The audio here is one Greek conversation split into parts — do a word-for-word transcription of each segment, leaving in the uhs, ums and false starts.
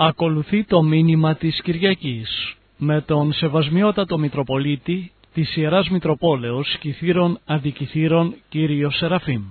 Ακολουθεί το μήνυμα της Κυριακής με τον Σεβασμιότατο Μητροπολίτη της Ιεράς Μητροπόλεως Κυθύρων Αντικυθύρων κύριο Σεραφείμ.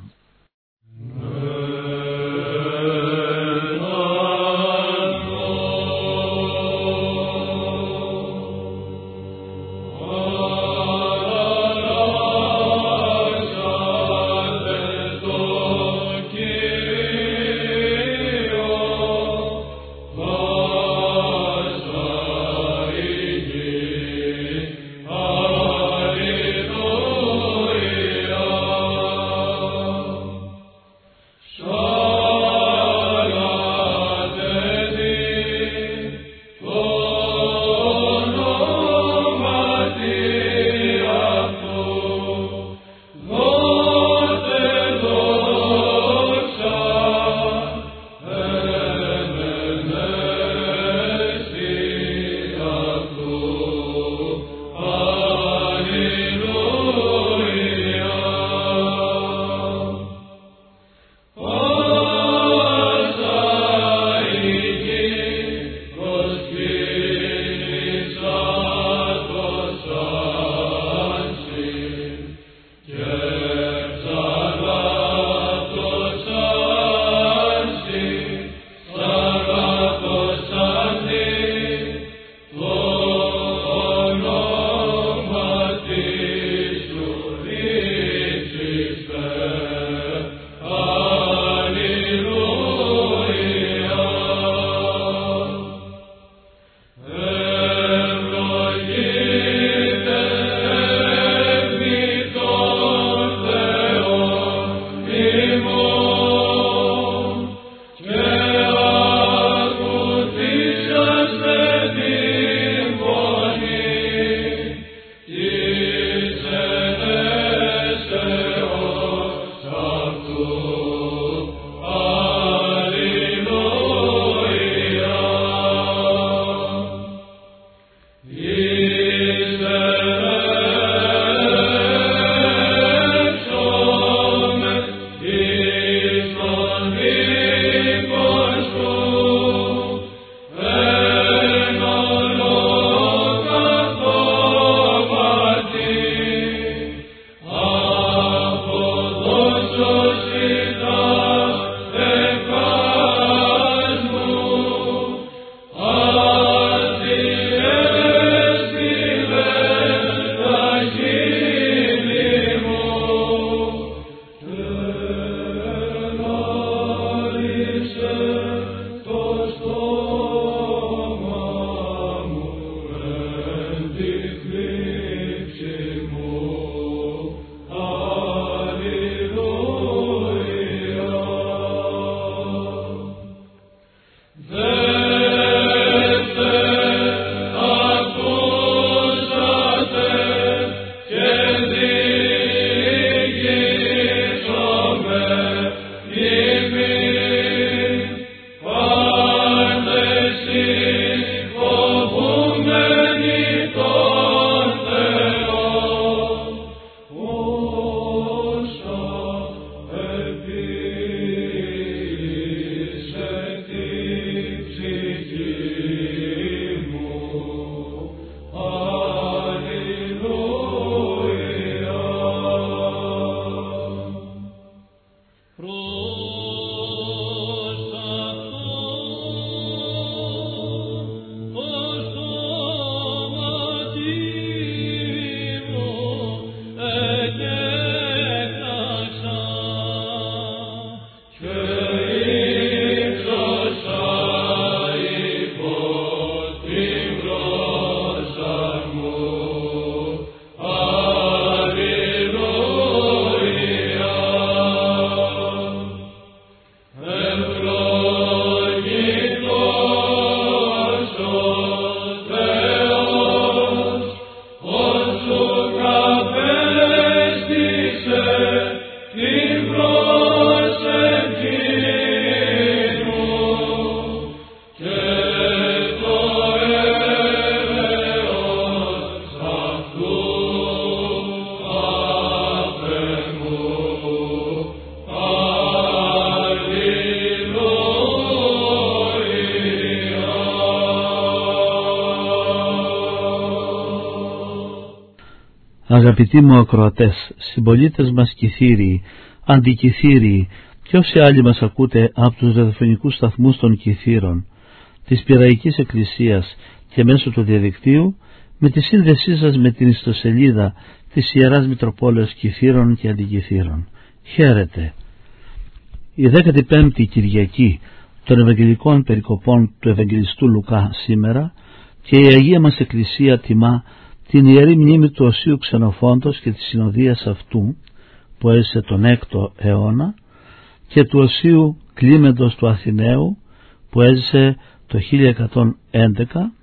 Αγαπητοί μου ακροατές, συμπολίτες μας Κιθύριοι, αντικιθύριοι και όσοι άλλοι μας ακούτε από τους ραδιοφωνικούς σταθμούς των Κιθύρων, της Πειραϊκής Εκκλησίας και μέσω του διαδικτύου, με τη σύνδεσή σας με την ιστοσελίδα της Ιεράς Μητροπόλεως Κιθύρων και Αντικιθύρων. Χαίρετε. Η δέκατη πέμπτη Κυριακή των Ευαγγελικών Περικοπών του Ευαγγελιστού Λουκά σήμερα και η Αγία μας Εκκλησία τιμά την Ιερή Μνήμη του Οσίου Ξενοφόντος και της συνοδείας αυτού που έζησε τον έκτο αιώνα και του Οσίου Κλίμεντος του Αθηναίου που έζησε το χίλια εκατόν έντεκα.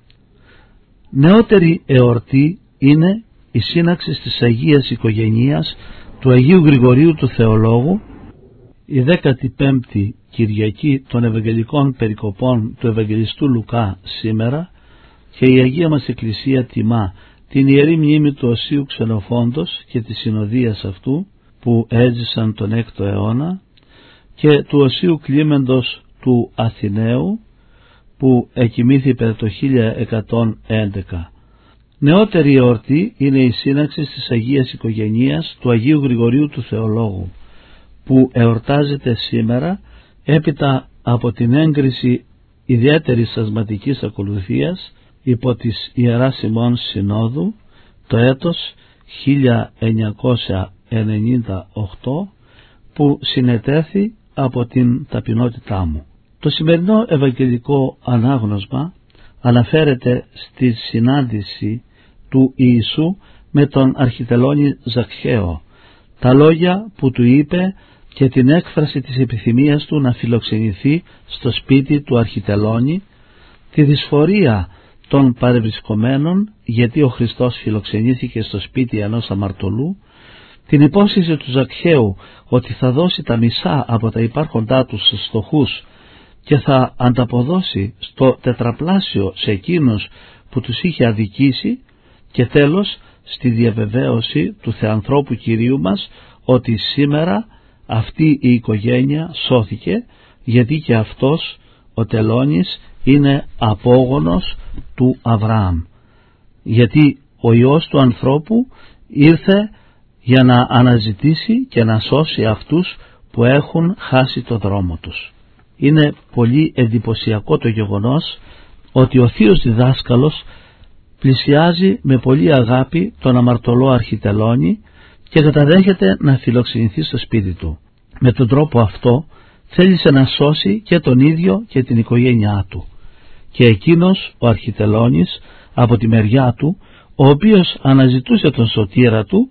Νεότερη εορτή είναι η σύναξη της Αγίας Οικογενείας του Αγίου Γρηγορίου του Θεολόγου, η δέκατη πέμπτη Κυριακή των Ευαγγελικών Περικοπών του Ευαγγελιστού Λουκά σήμερα και η Αγία μας Εκκλησία τιμά την Ιερή Μνήμη του Οσίου Ξενοφόντος και της συνοδείας αυτού που έζησαν τον έκτο αιώνα και του Οσίου Κλίμεντος του Αθηναίου που εκοιμήθη το χίλια εκατόν έντεκα. Νεότερη εορτή είναι η σύναξη της Αγίας Οικογενείας του Αγίου Γρηγορίου του Θεολόγου που εορτάζεται σήμερα έπειτα από την έγκριση ιδιαίτερης ασματικής ακολουθίας υπό της Ιεράς ημών Συνόδου το έτος χίλια εννιακόσια ενενήντα οκτώ που συνετέθη από την ταπεινότητά μου. Το σημερινό Ευαγγελικό ανάγνωσμα αναφέρεται στη συνάντηση του Ιησού με τον αρχιτελώνη Ζακχαίο, τα λόγια που του είπε και την έκφραση της επιθυμίας του να φιλοξενηθεί στο σπίτι του αρχιτελώνη, τη δυσφορία των παρευρισκομένων γιατί ο Χριστός φιλοξενήθηκε στο σπίτι ενός αμαρτωλού, την υπόσχεση του Ζακχαίου ότι θα δώσει τα μισά από τα υπάρχοντά του στους φτωχούς και θα ανταποδώσει στο τετραπλάσιο σε εκείνους που τους είχε αδικήσει και τέλος στη διαβεβαίωση του Θεανθρώπου Κυρίου μας ότι σήμερα αυτή η οικογένεια σώθηκε γιατί και αυτός ο τελώνης είναι απόγονος του Αβραάμ, γιατί ο Υιός του ανθρώπου ήρθε για να αναζητήσει και να σώσει αυτούς που έχουν χάσει το δρόμο τους. Είναι πολύ εντυπωσιακό το γεγονός ότι ο θείος διδάσκαλος πλησιάζει με πολύ αγάπη τον αμαρτωλό αρχιτελώνη και καταδέχεται να φιλοξενηθεί στο σπίτι του. Με τον τρόπο αυτό θέλησε να σώσει και τον ίδιο και την οικογένειά του. Και εκείνος ο αρχιτελώνης από τη μεριά του, ο οποίος αναζητούσε τον σωτήρα του,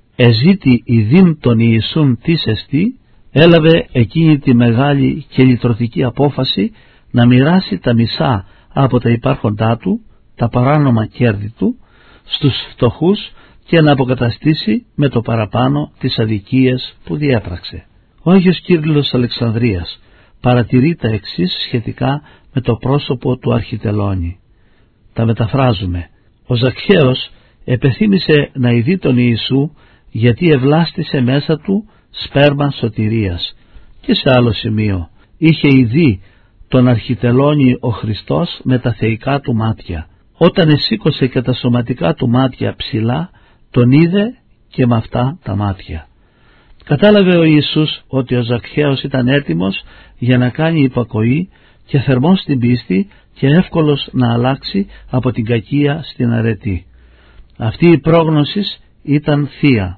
εζήτη ειδήν τον Ιησούν της εστί, έλαβε εκείνη τη μεγάλη και λυτρωτική απόφαση να μοιράσει τα μισά από τα υπάρχοντά του, τα παράνομα κέρδη του, στους φτωχούς και να αποκαταστήσει με το παραπάνω τις αδικίες που διέπραξε. Ο Άγιος Κύριλλος Αλεξανδρίας παρατηρεί τα εξής σχετικά με το πρόσωπο του αρχιτελώνη. Τα μεταφράζουμε. Ο Ζακχαίος επεθύμησε να ειδεί τον Ιησού γιατί ευλάστησε μέσα του σπέρμα σωτηρίας. Και σε άλλο σημείο είχε ειδεί τον αρχιτελώνη ο Χριστός με τα θεϊκά του μάτια. Όταν εσήκωσε και τα σωματικά του μάτια ψηλά, τον είδε και με αυτά τα μάτια. Κατάλαβε ο Ιησούς ότι ο Ζακχαίος ήταν έτοιμος για να κάνει υπακοή και θερμός στην πίστη και εύκολος να αλλάξει από την κακία στην αρετή. Αυτή η πρόγνωση ήταν θεία,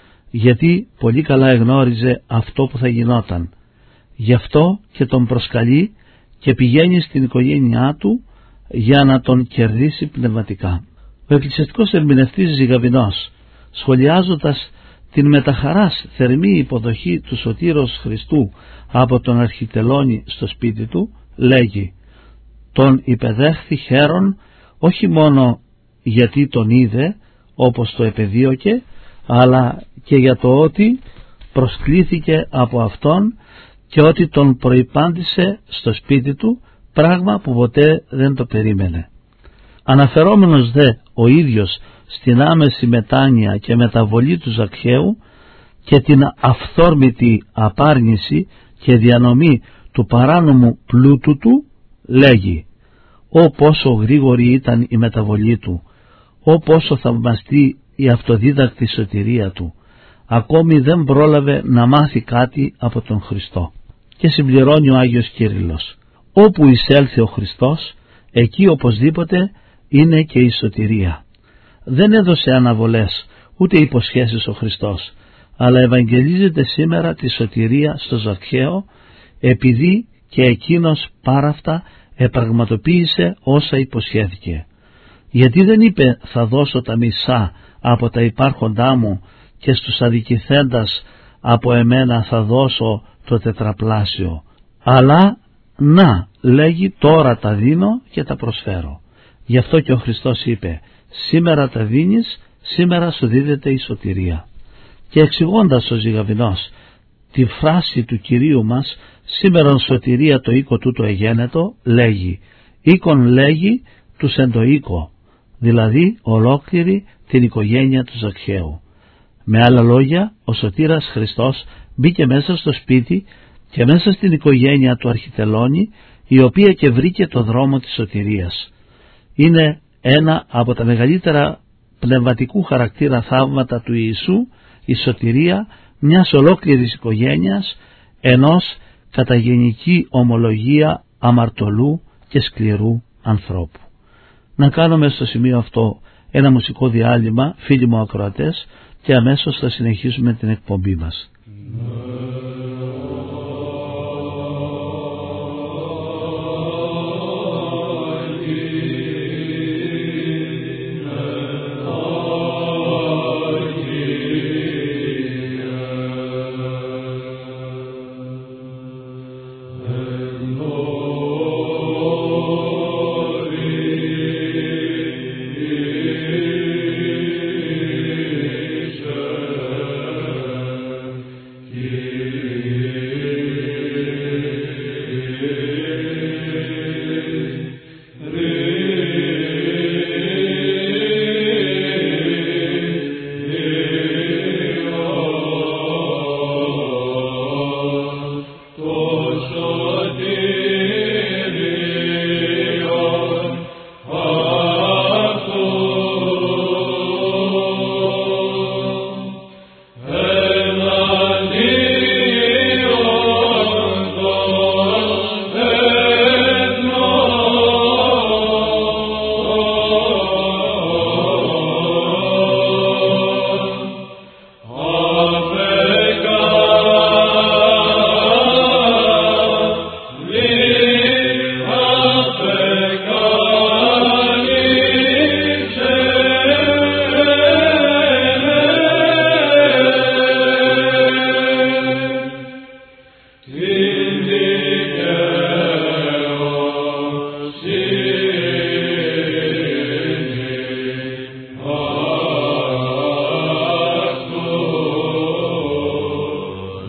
γιατί πολύ καλά εγνώριζε αυτό που θα γινόταν. Γι' αυτό και τον προσκαλεί και πηγαίνει στην οικογένειά του για να τον κερδίσει πνευματικά. Ο εκκλησιαστικός ερμηνευτής Ζυγαβηνός, σχολιάζοντας την μεταχαράς θερμή υποδοχή του Σωτήρος Χριστού από τον αρχιτελώνη στο σπίτι του, λέγει: τον υπεδέχθη χαίρον όχι μόνο γιατί τον είδε όπως το επεδίωκε, αλλά και για το ότι προσκλήθηκε από αυτόν και ότι τον προϋπάντησε στο σπίτι του, πράγμα που ποτέ δεν το περίμενε. Αναφερόμενος δε ο ίδιος στην άμεση μετάνοια και μεταβολή του Ζακχαίου και την αυθόρμητη απάρνηση και διανομή του παράνομου πλούτου του, λέγει: «Ω πόσο γρήγορη ήταν η μεταβολή του, ω πόσο θαυμαστή η αυτοδίδακτη σωτηρία του. Ακόμη δεν πρόλαβε να μάθει κάτι από τον Χριστό. Και συμπληρώνει ο Άγιος Κύριλλος: όπου εισέλθει ο Χριστός, εκεί οπωσδήποτε είναι και η σωτηρία. Δεν έδωσε αναβολές ούτε υποσχέσεις ο Χριστός, αλλά ευαγγελίζεται σήμερα τη σωτηρία στο Ζακχαίο, επειδή και εκείνος πάρα αυτά επραγματοποίησε όσα υποσχέθηκε. Γιατί δεν είπε θα δώσω τα μισά από τα υπάρχοντά μου και στους αδικηθέντας από εμένα θα δώσω το τετραπλάσιο, αλλά να, λέγει, τώρα τα δίνω και τα προσφέρω. Γι' αυτό και ο Χριστός είπε: σήμερα τα δίνεις, σήμερα σου δίδεται η σωτηρία. Και εξηγώντας ο Ζυγαβηνός τη φράση του Κυρίου μας, σήμερον σωτηρία το οίκο τούτο εγένετο, λέγει: οίκον λέγει τους εν το οίκο, δηλαδή ολόκληρη την οικογένεια του Ζακχαίου. Με άλλα λόγια, ο σωτήρας Χριστός μπήκε μέσα στο σπίτι και μέσα στην οικογένεια του Αρχιτελώνη, η οποία και βρήκε το δρόμο της σωτηρίας. Είναι ένα από τα μεγαλύτερα πνευματικού χαρακτήρα θαύματα του Ιησού, η σωτηρία μιας ολόκληρης οικογένειας, ενός κατά γενική ομολογία αμαρτωλού και σκληρού ανθρώπου. Να κάνουμε στο σημείο αυτό ένα μουσικό διάλειμμα, φίλοι μου ακροατές, και αμέσως θα συνεχίσουμε την εκπομπή μας.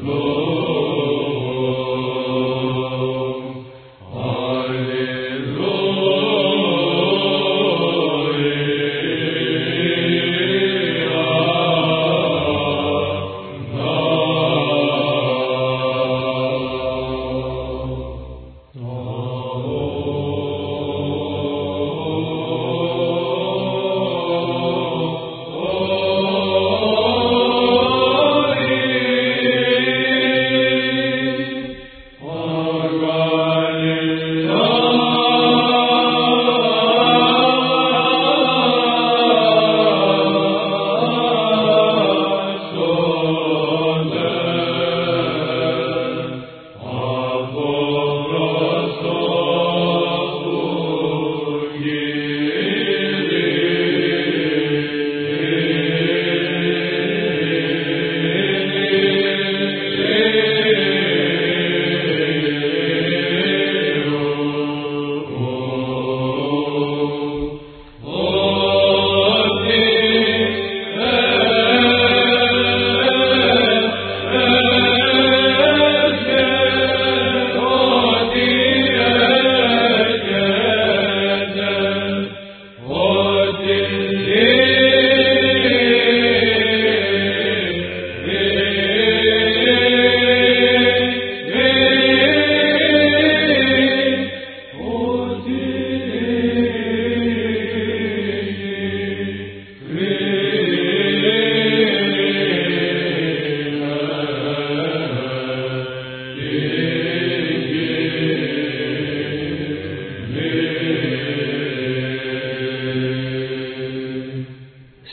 Alleluia.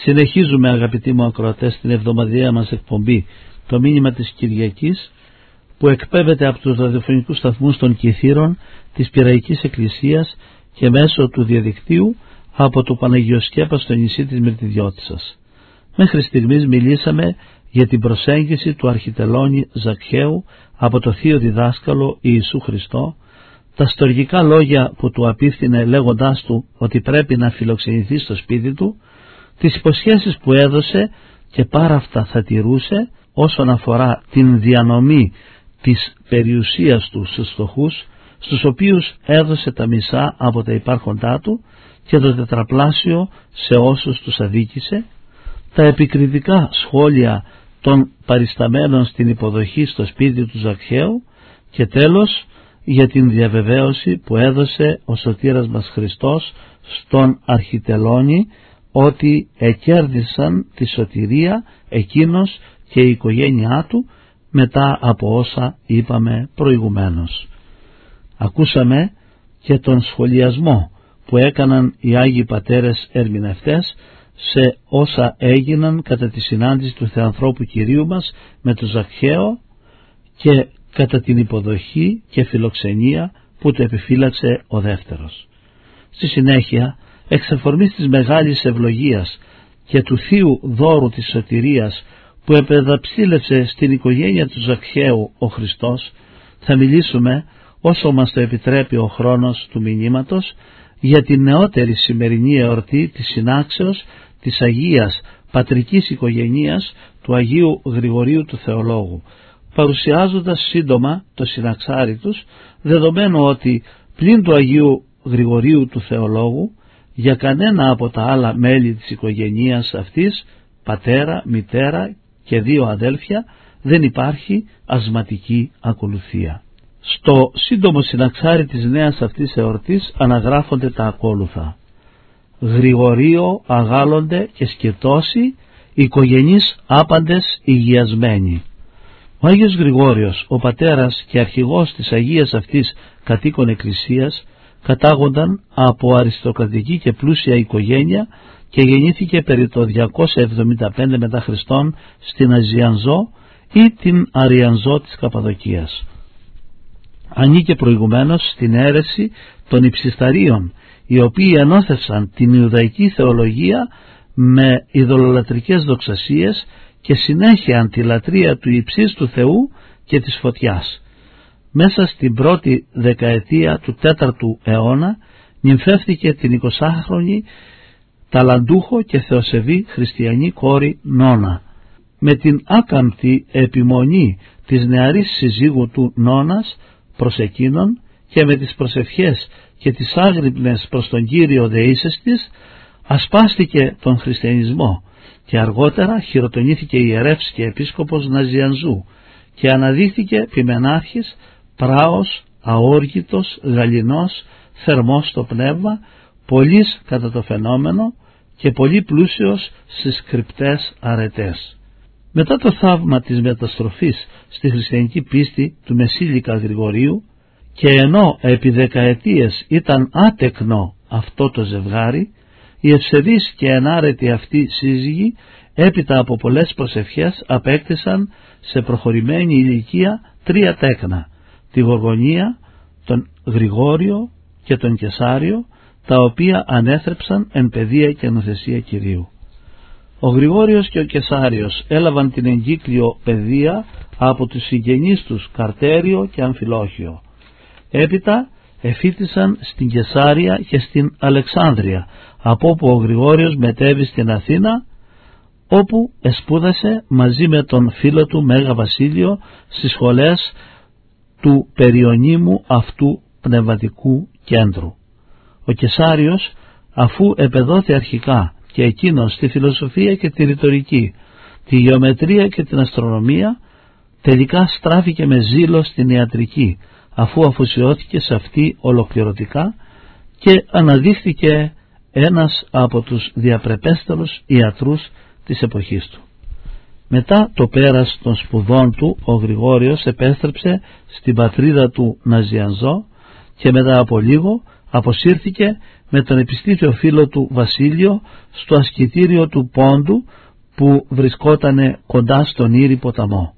Συνεχίζουμε, αγαπητοί μου ακροατές, την εβδομαδιαία μας εκπομπή, το μήνυμα της Κυριακής, που εκπέμπεται από τους ραδιοφωνικούς σταθμούς των Κιθήρων της Πειραϊκής Εκκλησίας και μέσω του διαδικτύου από το Παναγιοσκέπα στο νησί της Μυρτιδιώτισσας. Μέχρι στιγμής μιλήσαμε για την προσέγγιση του αρχιτελώνη Ζακχαίου από το θείο διδάσκαλο Ιησού Χριστό, τα στοργικά λόγια που του απίφθινε λέγοντάς του ότι πρέπει να φιλοξενηθεί στο σπίτι του, τις υποσχέσεις που έδωσε και πάρα αυτά θα τηρούσε όσον αφορά την διανομή της περιουσίας του στους φτωχούς, στους οποίους έδωσε τα μισά από τα υπάρχοντά του και το τετραπλάσιο σε όσους τους αδίκησε, τα επικριτικά σχόλια των παρισταμένων στην υποδοχή στο σπίτι του Ζακχαίου και τέλος για την διαβεβαίωση που έδωσε ο σωτήρας μας Χριστός στον αρχιτελώνη ότι εκέρδισαν τη σωτηρία εκείνος και η οικογένειά του μετά από όσα είπαμε προηγουμένως. Ακούσαμε και τον σχολιασμό που έκαναν οι Άγιοι Πατέρες ερμηνευτές σε όσα έγιναν κατά τη συνάντηση του Θεανθρώπου Κυρίου μας με τον Ζακχαίο και κατά την υποδοχή και φιλοξενία που του επιφύλαξε ο δεύτερος. Στη συνέχεια, εξ αφορμής της μεγάλης ευλογίας και του θείου δώρου της σωτηρίας που επεδαψίλευσε στην οικογένεια του Ζακχαίου ο Χριστός, θα μιλήσουμε, όσο μας το επιτρέπει ο χρόνος του μηνύματος, για την νεότερη σημερινή εορτή της συνάξεως της Αγίας Πατρικής Οικογενείας του Αγίου Γρηγορίου του Θεολόγου, παρουσιάζοντας σύντομα το συναξάρι τους, δεδομένου ότι πλην του Αγίου Γρηγορίου του Θεολόγου για κανένα από τα άλλα μέλη της οικογένειας αυτής, πατέρα, μητέρα και δύο αδέλφια, δεν υπάρχει ασματική ακολουθία. Στο σύντομο συναξάρι της νέας αυτής εορτής αναγράφονται τα ακόλουθα: Γρηγορείο αγάλλονται και σκετώσει, οικογενείς άπαντες υγιασμένοι. Ο Άγιος Γρηγόριος, ο πατέρας και αρχηγός της Αγίας αυτής κατοίκων εκκλησίας, κατάγονταν από αριστοκρατική και πλούσια οικογένεια και γεννήθηκε περί το διακόσια εβδομήντα πέντε μετά Χριστόν στην Αζιανζό ή την Αριανζό της Καπαδοκίας. Ανήκε προηγουμένως στην αίρεση των Υψισταρίων, οι οποίοι ενώθευσαν την Ιουδαϊκή θεολογία με ειδωλολατρικές δοξασίες και συνέχιαν τη λατρεία του υψίστου Θεού και της φωτιάς. Μέσα στην πρώτη δεκαετία του τέταρτου αιώνα νυμφεύτηκε την εικοσάχρονη ταλαντούχο και θεοσεβή χριστιανή κόρη Νώνα. Με την άκαμπτη επιμονή της νεαρής συζύγου του Νώνας προς εκείνον και με τις προσευχές και τις άγρυπνες προς τον Κύριο δεήσεις της, ασπάστηκε τον χριστιανισμό και αργότερα χειροτονήθηκε ιερεύς και επίσκοπος Ναζιανζού και αναδείχθηκε ποιμενάρχης, πράος, αόργητος, γαληνός, θερμός στο πνεύμα, πολύς κατά το φαινόμενο και πολύ πλούσιος στις κρυπτές αρετές. Μετά το θαύμα της μεταστροφής στη χριστιανική πίστη του Μεσήλικα Γρηγορίου και ενώ επί δεκαετίες ήταν άτεκνο αυτό το ζευγάρι, οι ευσεβείς και ενάρετοι αυτοί σύζυγοι έπειτα από πολλές προσευχές απέκτησαν σε προχωρημένη ηλικία τρία τέκνα, τη Γοργονία, τον Γρηγόριο και τον Κεσάριο, τα οποία ανέθρεψαν εν παιδεία και νουθεσία Κυρίου. Ο Γρηγόριος και ο Κεσάριος έλαβαν την εγκύκλιο παιδεία από τους συγγενείς τους Καρτέριο και Αμφιλόχιο. Έπειτα εφήτησαν στην Κεσάρια και στην Αλεξάνδρεια, από όπου ο Γρηγόριος μετέβη στην Αθήνα, όπου εσπούδασε μαζί με τον φίλο του Μέγα Βασίλειο στις σχολές του περιονίμου αυτού πνευματικού κέντρου. Ο Κεσάριος, αφού επεδόθη αρχικά και εκείνος στη φιλοσοφία και τη ρητορική, τη γεωμετρία και την αστρονομία, τελικά στράφηκε με ζήλο στην ιατρική, αφού αφοσιώθηκε σε αυτή ολοκληρωτικά και αναδείχθηκε ένας από τους διαπρεπέστερους ιατρούς της εποχής του. Μετά το πέρας των σπουδών του, ο Γρηγόριος επέστρεψε στην πατρίδα του Ναζιανζό και μετά από λίγο αποσύρθηκε με τον επιστήθιο φίλο του Βασίλειο στο ασκητήριο του Πόντου που βρισκότανε κοντά στον Ήρη ποταμό.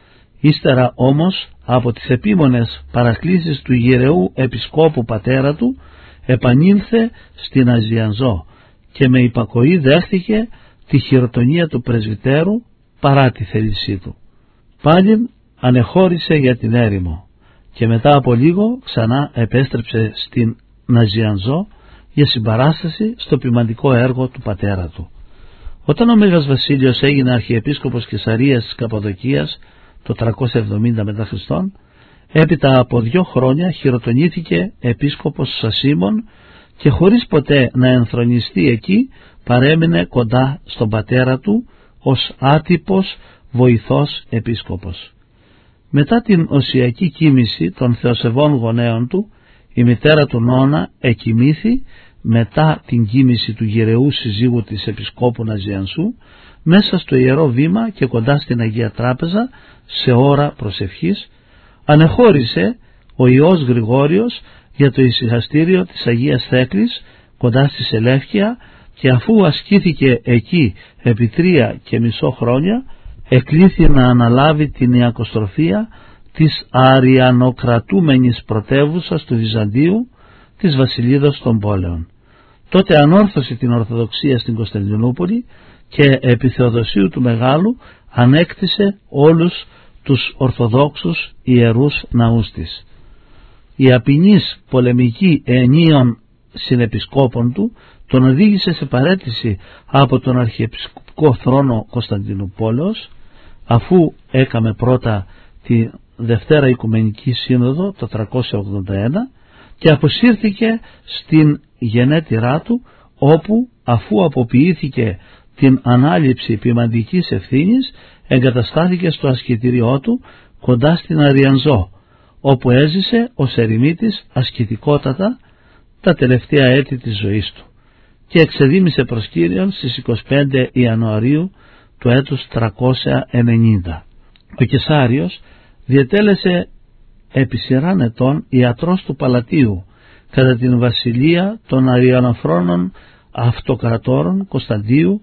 Ύστερα όμως από τις επίμονες παρακλήσεις του γερεού επισκόπου πατέρα του επανήλθε στην Αζιανζό και με υπακοή δέχτηκε τη χειροτονία του πρεσβυτέρου παρά τη θέλησή του. Πάλιν ανεχώρησε για την έρημο και μετά από λίγο ξανά επέστρεψε στην Ναζιανζό για συμπαράσταση στο ποιμαντικό έργο του πατέρα του. Όταν ο Μέγας Βασίλειος έγινε αρχιεπίσκοπος Καισαρίας της Καππαδοκίας το τριακόσια εβδομήντα μετά Χριστόν, έπειτα από δύο χρόνια χειροτονήθηκε επίσκοπος Σασίμων και χωρίς ποτέ να ενθρονιστεί εκεί παρέμεινε κοντά στον πατέρα του ως άτυπος βοηθός επίσκοπος. Μετά την οσιακή κοίμηση των θεοσεβών γονέων του, η μητέρα του Νώνα εκοιμήθη μετά την κοίμηση του γερεού συζύγου της επισκόπου Ναζιανσού μέσα στο Ιερό Βήμα και κοντά στην Αγία Τράπεζα σε ώρα προσευχής. Ανεχώρησε ο Υιός Γρηγόριος για το ησυχαστήριο της Αγίας Θέκλης κοντά στη Σελεύκια και αφού ασκήθηκε εκεί επί τρία και μισό χρόνια εκλήθη να αναλάβει την ιακοστροφία της αριανοκρατούμενης πρωτεύουσας του Βυζαντίου, της Βασιλείδος των Πόλεων. Τότε ανόρθωσε την Ορθοδοξία στην Κωνσταντινούπολη και επί Θεοδοσίου του Μεγάλου ανέκτησε όλους τους Ορθοδόξους ιερούς ναούς της. Η απεινής πολεμική ενίων συνεπισκόπων του τον οδήγησε σε παραίτηση από τον αρχιεπισκοπικό θρόνο Κωνσταντινούπολεως, αφού έκαμε πρώτα τη Δευτέρα Οικουμενική Σύνοδο το τριακόσια ογδόντα ένα και αποσύρθηκε στην γενέτειρά του, όπου αφού αποποιήθηκε την ανάληψη ποιμαντικής ευθύνης εγκαταστάθηκε στο ασκητήριό του κοντά στην Αριανζό, όπου έζησε ως ερημίτης ασκητικότατα τα τελευταία έτη της ζωής του και εξεδήμησε προς Κύριον στις είκοσι πέντε Ιανουαρίου του έτους τριακόσια ενενήντα. Ο Κεσάριος διετέλεσε επί σειράν ετών ιατρός του Παλατίου κατά την βασιλεία των Αριανοφρόνων αυτοκρατόρων Κωνσταντίου,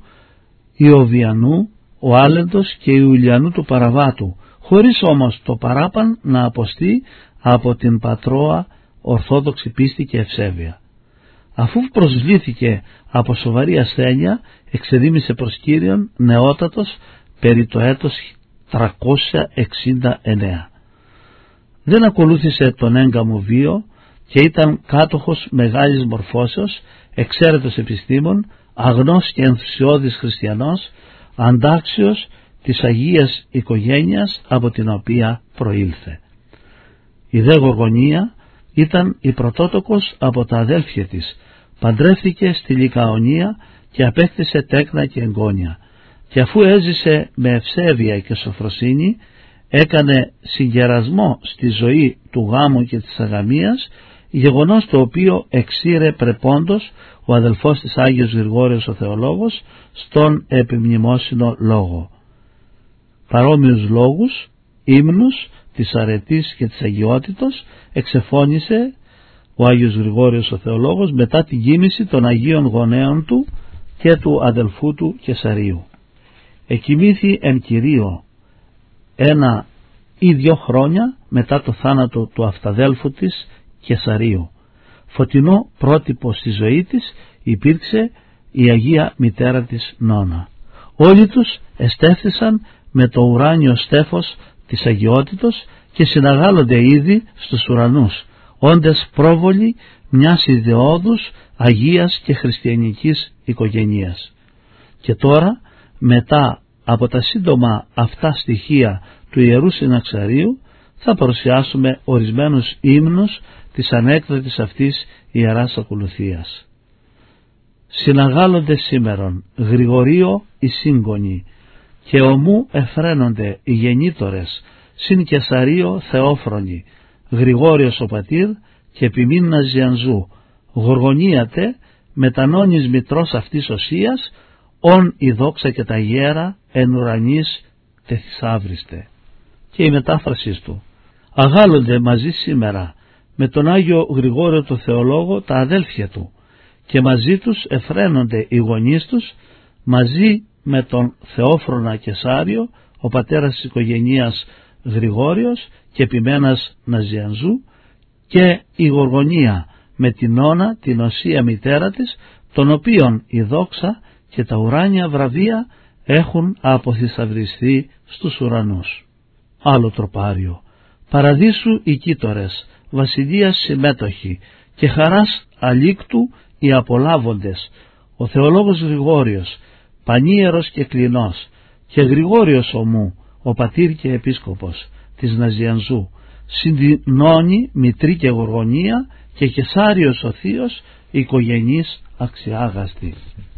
Ιωβιανού, ο Άλεντος και Ιουλιανού του Παραβάτου, χωρίς όμως το παράπαν να αποστεί από την πατρόα ορθόδοξη πίστη και ευσέβεια. Αφού προσβλήθηκε από σοβαρή ασθένεια, εξεδήμησε προς Κύριον νεότατος περί το έτος τριακόσια εξήντα εννέα. Δεν ακολούθησε τον έγκαμο βίο και ήταν κάτοχος μεγάλης μορφώσεως, εξαίρετος επιστήμων, αγνός και ενθουσιώδης χριστιανός, αντάξιος της Αγίας οικογένειας από την οποία προήλθε. Η δε Γοργονία ήταν η πρωτότοκος από τα αδέλφια της, παντρεύτηκε στη Λικαονία και απέκτησε τέκνα και εγγόνια, και αφού έζησε με ευσέβεια και σοφροσύνη έκανε συγκερασμό στη ζωή του γάμου και της αγαμίας, γεγονός το οποίο εξήρε πρεπόντος ο αδελφός της Άγιος Γρηγόριος ο Θεολόγος στον επιμνημόσυνο λόγο. Παρόμοιους λόγους, ύμνους της αρετής και της αγιότητος εξεφώνησε ο Άγιος Γρηγόριος ο Θεολόγος μετά την κοίμηση των Αγίων Γονέων του και του αδελφού του Κεσαρίου. Εκοιμήθη εν Κυρίω ένα ή δύο χρόνια μετά το θάνατο του αυταδέλφου της Κεσαρίου. Φωτεινό πρότυπο στη ζωή της υπήρξε η Αγία Μητέρα της Νώνα. Όλοι τους εστέφθησαν με το ουράνιο στέφος της αγιότητος και συναγάλλονται ήδη στους ουρανούς, όντες πρόβολοι μιας ιδεώδους αγίας και χριστιανικής οικογενείας. Και τώρα, μετά από τα σύντομα αυτά στοιχεία του Ιερού Συναξαρίου, θα παρουσιάσουμε ορισμένους ύμνους της ανέκδοτης αυτής ιεράς ακολουθίας. Συναγάλλονται σήμερον Γρηγορείο οι σύγγονοι, και ομού εφραίνονται οι γεννήτορες, συν Κεσαρείο Θεόφρονοι, Γρηγόριος ο πατήρ και ποιμήν Ναζιανζού, γοργονίατε μετανώνης μητρός αυτής οσίας, ον η δόξα και τα γέρα εν ουρανής τεθυσάβριστε. Και η μετάφραση του: αγάλλονται μαζί σήμερα με τον Άγιο Γρηγόριο το Θεολόγο τα αδέλφια του, και μαζί τους εφραίνονται οι γονείς τους, μαζί με τον Θεόφρονα Κεσάριο, ο πατέρας της οικογενείας Γρηγόριος και Επιμένας Ναζιανζού, και η Γοργονία με την Νόνα, την οσία μητέρα της, των οποίων η δόξα και τα ουράνια βραβεία έχουν αποθυσαυριστεί στους ουρανούς. Άλλο τροπάριο. Παραδείσου οι κήτορες, βασιλείας συμμέτοχοι και χαράς αλήκτου οι απολάβοντες, ο Θεολόγος Γρηγόριος, πανίερος και κλινός, και Γρηγόριος ομού, ο πατήρ και επίσκοπος της Ναζιανζού, συντηνώνει μητρή και Γοργονία, και Κεσάριος ο θείος, οικογενής αξιάγαστη.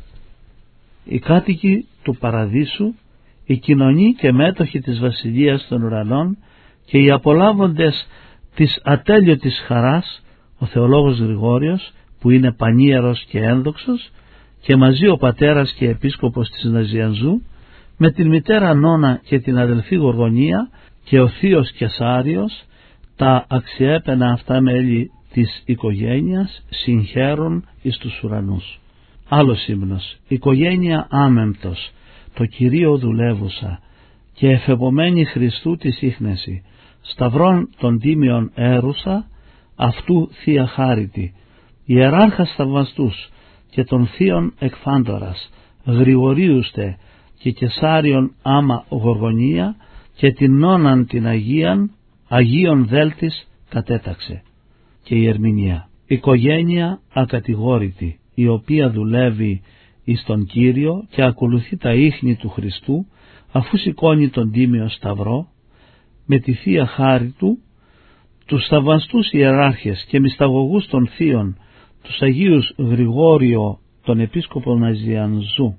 Οι κάτοικοι του Παραδείσου, οι κοινωνοί και μέτοχοι της βασιλείας των ουρανών και οι απολάβοντες της ατέλειωτης χαράς, ο Θεολόγος Γρηγόριος, που είναι πανίερος και ένδοξος, και μαζί ο πατέρας και επίσκοπος της Ναζιανζού, με την μητέρα Νόνα και την αδελφή Γοργονία και ο θείος Κεσάριος, τα αξιέπαινα αυτά μέλη της οικογένειας συγχαίρουν εις τους ουρανούς. Άλλος ύμνος. Οικογένεια άμεμπτος, το Κυρίο δουλεύουσα, και εφεπομένη Χριστού της ίχνεση, σταυρών των τίμιων έρουσα, αυτού θεία χάριτη, ιεράρχας θαυμαστούς και των θείων εκφάντορας, Γρηγορίουστε και Κεσάριον άμα Γοργονία, και την Νόναν την Αγίαν, Αγίων Δέλτης κατέταξε. Και η ερμηνεία. Οικογένεια ακατηγόρητη, η οποία δουλεύει εις τον Κύριο και ακολουθεί τα ίχνη του Χριστού, αφού σηκώνει τον τίμιο σταυρό, με τη θεία χάρη του, τους θαυμαστούς ιεράρχες και μυσταγωγούς των θείων, τους Αγίους Γρηγόριο τον Επίσκοπο Ναζιανζού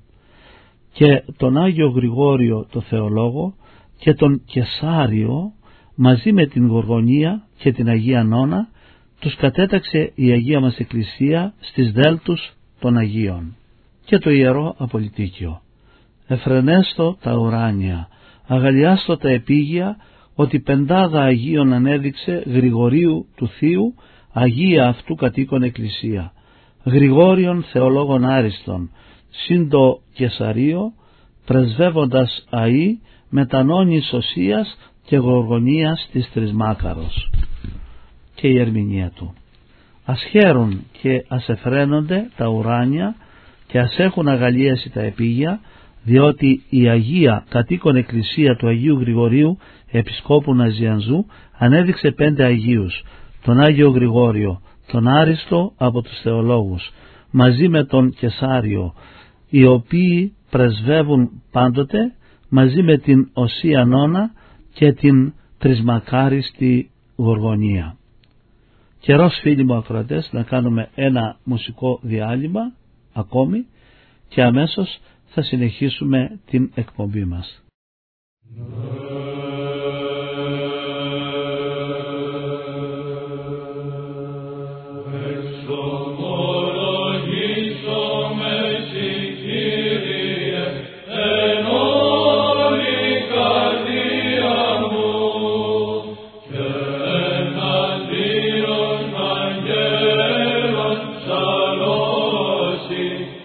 και τον Άγιο Γρηγόριο το Θεολόγο και τον Κεσάριο, μαζί με την Γοργονία και την Αγία Νόνα, τους κατέταξε η Αγία μας Εκκλησία στις δέλτους των Αγίων. Και το Ιερό Απολυτίκιο. Εφρενέστο τα ουράνια, αγαλιάστο τα επίγεια, ότι πεντάδα Αγίων ανέδειξε Γρηγορίου του Θείου, Αγία αυτού κατοίκον Εκκλησία, Γρηγόριον Θεολόγων Άριστον, συν το Κεσαρίο, πρεσβεύοντας αΐ, μετανώνης οσίας και Γοργονίας της Τρισμάκαρος. Και η ερμηνεία του. Ας χαίρουν και ας εφραίνονται τα ουράνια και ας έχουν αγαλίαση τα επίγεια, διότι η Αγία κατοίκον Εκκλησία του Αγίου Γρηγορίου Επισκόπου Ναζιανζού ανέδειξε πέντε Αγίους, τον Άγιο Γρηγόριο, τον Άριστο από τους Θεολόγους, μαζί με τον Κεσάριο, οι οποίοι πρεσβεύουν πάντοτε, μαζί με την Οσία Νόνα και την Τρισμακάριστη Γοργονία. Καιρός, φίλοι μου ακροατές, να κάνουμε ένα μουσικό διάλειμμα ακόμη και αμέσως θα συνεχίσουμε την εκπομπή μας.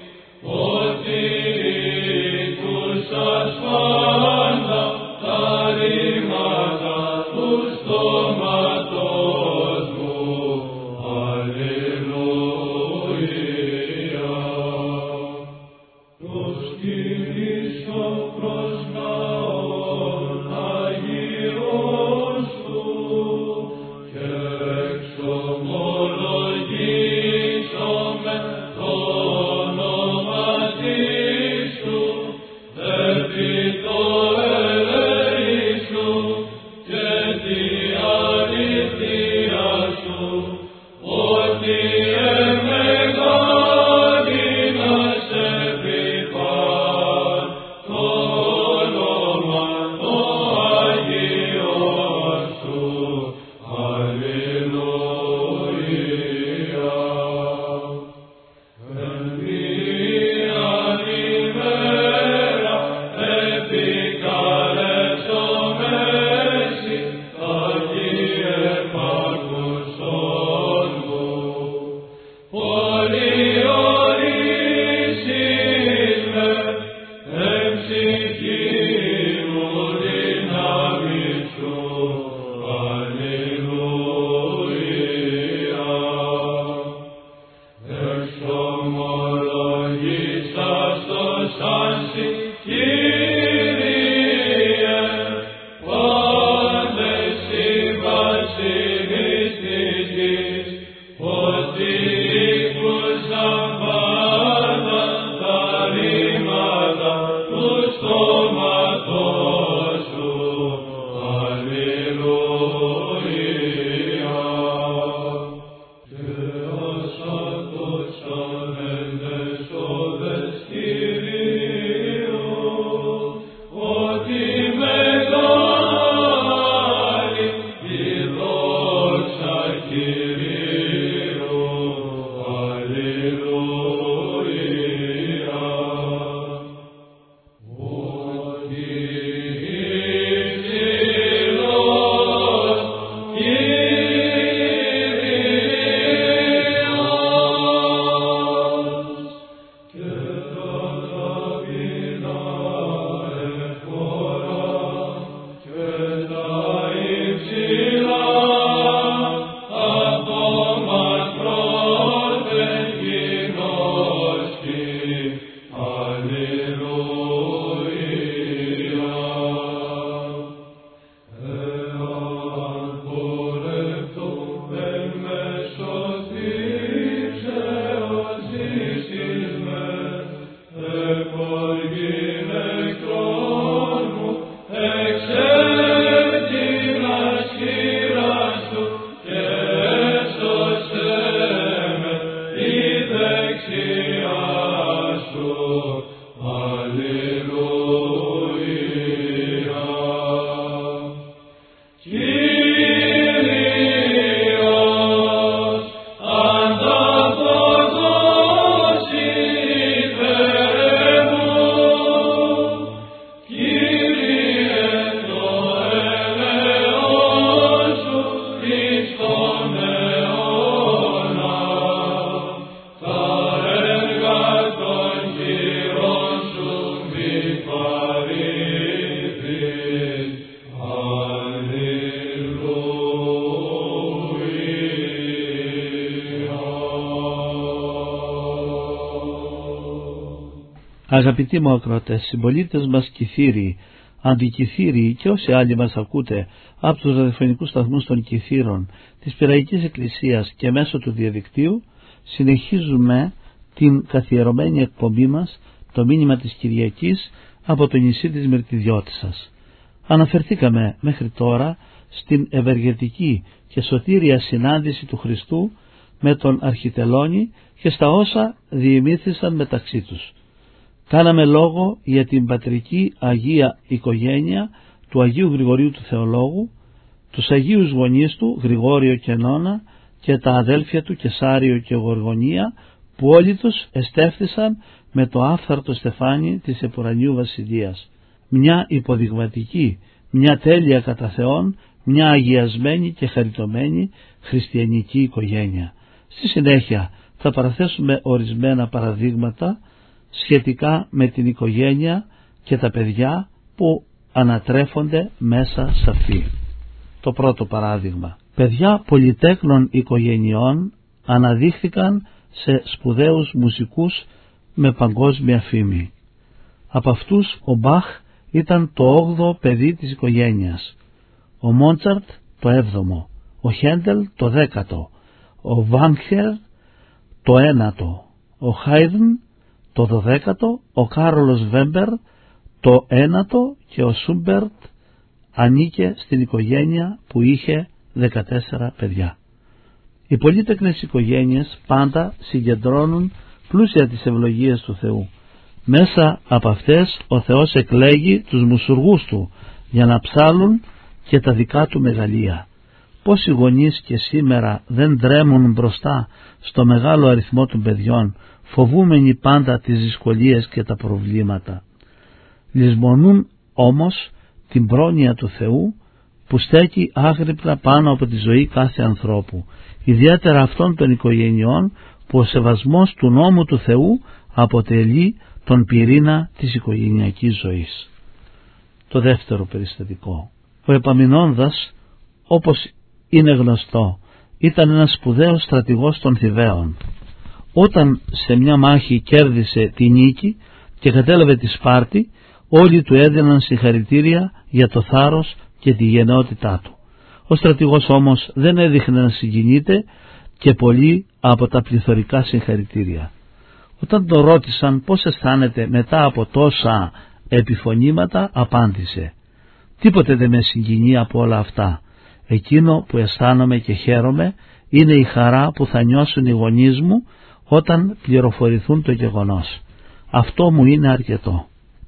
Σας πάντα Αγαπητοί μου ακροατές, συμπολίτες μας Κιθύριοι, αντικιθύριοι και όσοι άλλοι μας ακούτε από τους ραδιοφωνικούς σταθμούς των Κιθύρων της Πειραϊκής Εκκλησίας και μέσω του διαδικτύου, συνεχίζουμε την καθιερωμένη εκπομπή μας, το μήνυμα της Κυριακής από το νησί της Μυρτιδιώτισσας. Αναφερθήκαμε μέχρι τώρα στην ευεργετική και σωτήρια συνάντηση του Χριστού με τον Αρχιτελώνη και στα όσα διημήθησαν μεταξύ τους. Κάναμε λόγο για την πατρική Αγία οικογένεια του Αγίου Γρηγορίου του Θεολόγου, τους Αγίους γονείς του Γρηγόριο και Νώνα και τα αδέλφια του Κεσάριο και Γοργονία, που όλοι τους εστέφθησαν με το άφθαρτο στεφάνι της επουρανίου βασιλείας. Μια υποδειγματική, μια τέλεια κατά Θεόν, μια αγιασμένη και χαριτωμένη χριστιανική οικογένεια. Στη συνέχεια θα παραθέσουμε ορισμένα παραδείγματα σχετικά με την οικογένεια και τα παιδιά που ανατρέφονται μέσα σε αυτή. Το πρώτο παράδειγμα. Παιδιά πολυτέκνων οικογενειών αναδείχθηκαν σε σπουδαίους μουσικούς με παγκόσμια φήμη. Από αυτούς ο Μπαχ ήταν το όγδοο παιδί της οικογένειας, ο Μόντσαρτ το έβδομο, ο Χέντελ το δέκατο, ο Βάνχερ το ένατο, ο Χάιδν το δωδέκατο, ο Κάρολος Βέμπερ το ένατο και ο Σούμπερτ ανήκε στην οικογένεια που είχε δεκατέσσερα παιδιά. Οι πολύτεκνες οικογένειες πάντα συγκεντρώνουν πλούσια τις ευλογίες του Θεού. Μέσα από αυτές ο Θεός εκλέγει τους μουσουργούς του για να ψάλουν και τα δικά του μεγαλεία. Πόσοι γονείς και σήμερα δεν τρέμουν μπροστά στο μεγάλο αριθμό των παιδιών, φοβούμενοι πάντα τις δυσκολίες και τα προβλήματα. Λησμονούν όμως την πρόνοια του Θεού που στέκει άγρυπνα πάνω από τη ζωή κάθε ανθρώπου, ιδιαίτερα αυτών των οικογενειών που ο σεβασμός του νόμου του Θεού αποτελεί τον πυρήνα της οικογενειακής ζωής. Το δεύτερο περιστατικό. Ο Επαμεινόνδας, όπως είναι γνωστό, ήταν ένας σπουδαίος στρατηγός των Θηβαίων. Όταν σε μια μάχη κέρδισε τη νίκη και κατέλαβε τη Σπάρτη, όλοι του έδιναν συγχαρητήρια για το θάρρος και τη γενναιότητά του. Ο στρατηγός όμως δεν έδειχνε να συγκινείται και πολύ από τα πληθωρικά συγχαρητήρια. Όταν τον ρώτησαν πώς αισθάνεται μετά από τόσα επιφωνήματα, απάντησε: «Τίποτε δεν με συγκινεί από όλα αυτά. Εκείνο που αισθάνομαι και χαίρομαι είναι η χαρά που θα νιώσουν οι γονείς μου όταν πληροφορηθούν το γεγονός. Αυτό μου είναι αρκετό».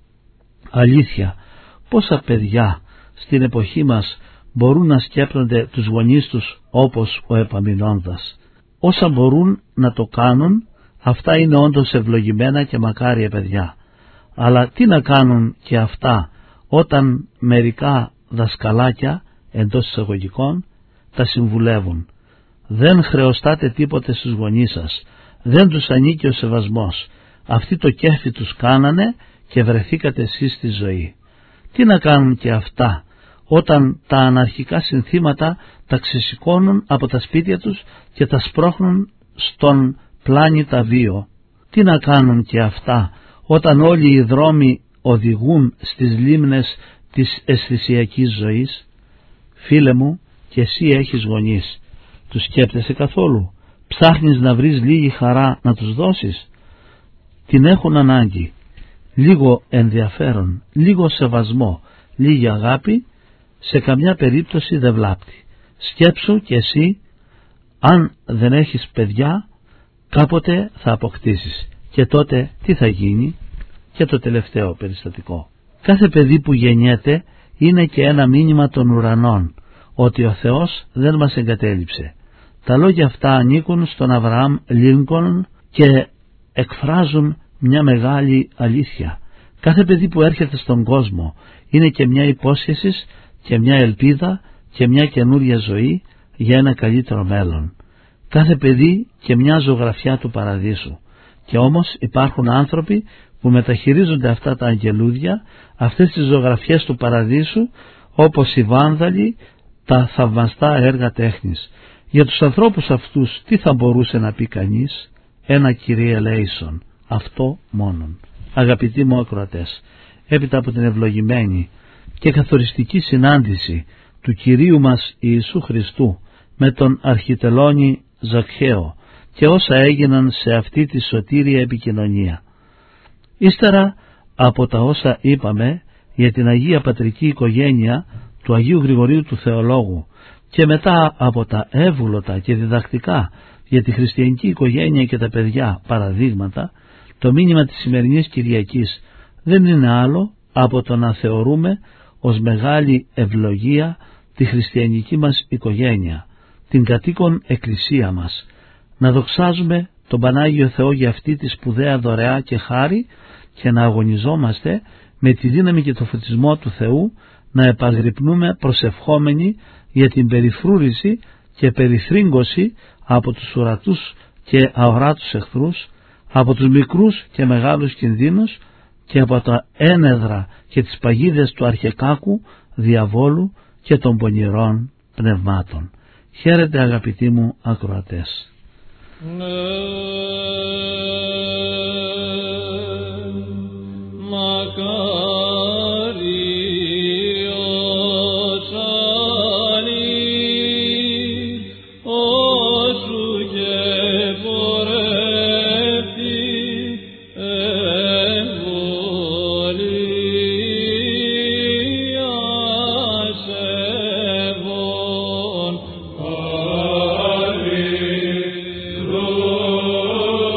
Αλήθεια, πόσα παιδιά στην εποχή μας μπορούν να σκέπτονται τους γονείς τους όπως ο Επαμεινώνδας? Όσα μπορούν να το κάνουν, αυτά είναι όντως ευλογημένα και μακάρια παιδιά. Αλλά τι να κάνουν και αυτά όταν μερικά δασκαλάκια, εντός εισαγωγικών, τα συμβουλεύουν? Δεν χρεωστάτε τίποτε στους γονείς σας, δεν τους ανήκει ο σεβασμός. Αυτοί το κέφι τους κάνανε και βρεθήκατε εσείς στη ζωή. Τι να κάνουν και αυτά όταν τα αναρχικά συνθήματα τα ξεσηκώνουν από τα σπίτια τους και τα σπρώχνουν στον πλάνητα βίο? Τι να κάνουν και αυτά όταν όλοι οι δρόμοι οδηγούν στις λίμνες της αισθησιακής ζωής? Φίλε μου, και εσύ έχεις γονείς. Τους σκέπτεσαι καθόλου? Ψάχνεις να βρεις λίγη χαρά να τους δώσεις? Την έχουν ανάγκη. Λίγο ενδιαφέρον, λίγο σεβασμό, λίγη αγάπη, σε καμιά περίπτωση δεν βλάπτει. Σκέψου και εσύ, αν δεν έχεις παιδιά, κάποτε θα αποκτήσεις. Και τότε τι θα γίνει? Και το τελευταίο περιστατικό. Κάθε παιδί που γεννιέται είναι και ένα μήνυμα των ουρανών ότι ο Θεός δεν μας εγκατέλειψε. Τα λόγια αυτά ανήκουν στον Αβραάμ Λίνκολν και εκφράζουν μια μεγάλη αλήθεια. Κάθε παιδί που έρχεται στον κόσμο είναι και μια υπόσχεση και μια ελπίδα και μια καινούρια ζωή για ένα καλύτερο μέλλον. Κάθε παιδί και μια ζωγραφιά του παραδείσου. Και όμως υπάρχουν άνθρωποι που μεταχειρίζονται αυτά τα αγγελούδια, αυτές τις ζωγραφιές του παραδείσου, όπως οι βάνδαλοι, τα θαυμαστά έργα τέχνης. Για τους ανθρώπους αυτούς τι θα μπορούσε να πει κανείς? Ένα Kyrie eleison, αυτό μόνον. Αγαπητοί μου ακροατές, έπειτα από την ευλογημένη και καθοριστική συνάντηση του Κυρίου μας Ιησού Χριστού με τον αρχιτελώνη Ζακχαίο και όσα έγιναν σε αυτή τη σωτήρια επικοινωνία, ύστερα από τα όσα είπαμε για την Αγία Πατρική Οικογένεια του Αγίου Γρηγορίου του Θεολόγου και μετά από τα εύγλωτα και διδακτικά για τη χριστιανική οικογένεια και τα παιδιά παραδείγματα, το μήνυμα της σημερινής Κυριακής δεν είναι άλλο από το να θεωρούμε ως μεγάλη ευλογία τη χριστιανική μας οικογένεια, την κατοίκον εκκλησία μας, να δοξάζουμε τον Πανάγιο Θεό για αυτή τη σπουδαία δωρεά και χάρη και να αγωνιζόμαστε με τη δύναμη και το φωτισμό του Θεού να επαγρυπνούμε προσευχόμενοι για την περιφρούρηση και περιθρύγκωση από τους ουρατούς και αοράτους εχθρούς, από τους μικρούς και μεγάλους κινδύνους και από τα ένεδρα και τις παγίδες του αρχεκάκου, διαβόλου και των πονηρών πνευμάτων. Χαίρετε αγαπητοί μου ακροατές. Ναι, μακάριος ανή, όσου και πορεύτη εμβολία σεβών. Αλληλούια.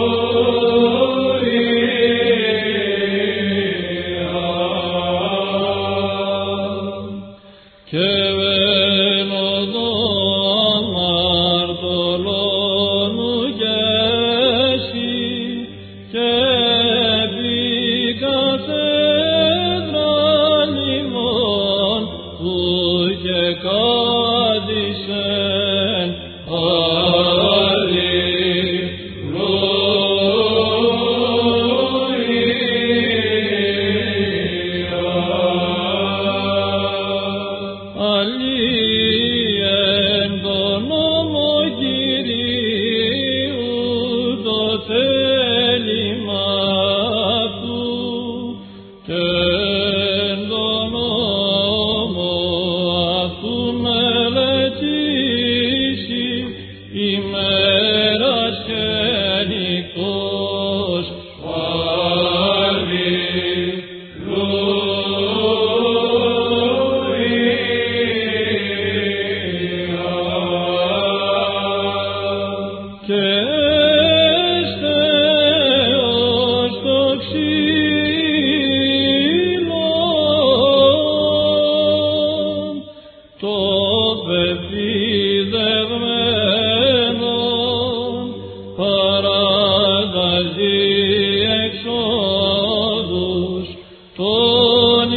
διεξόδους των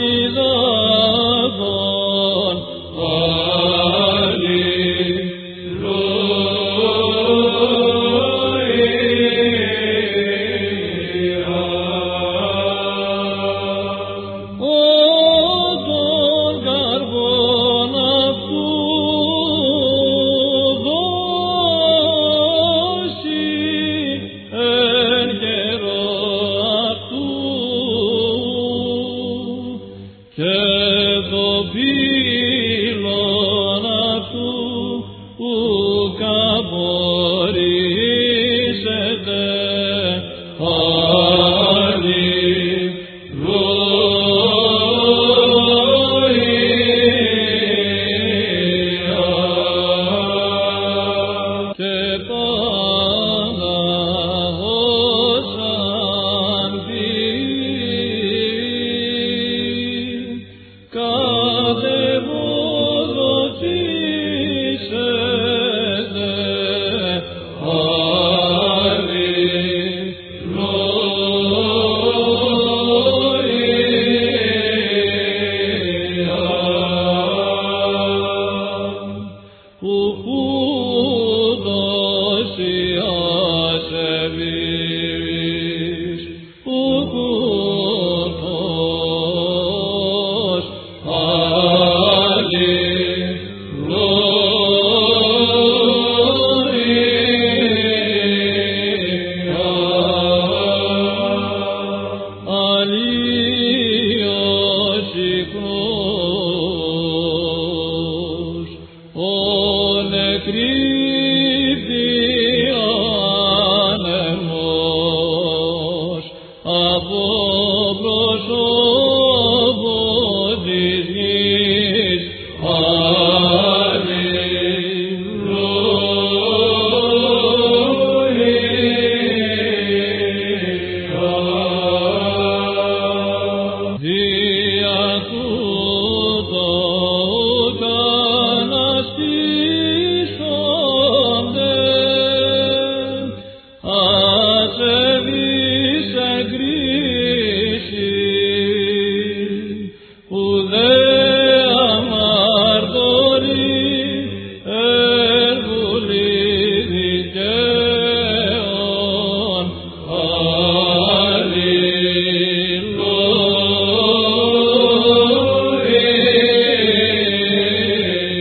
υδάτων.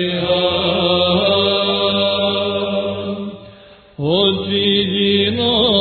Ω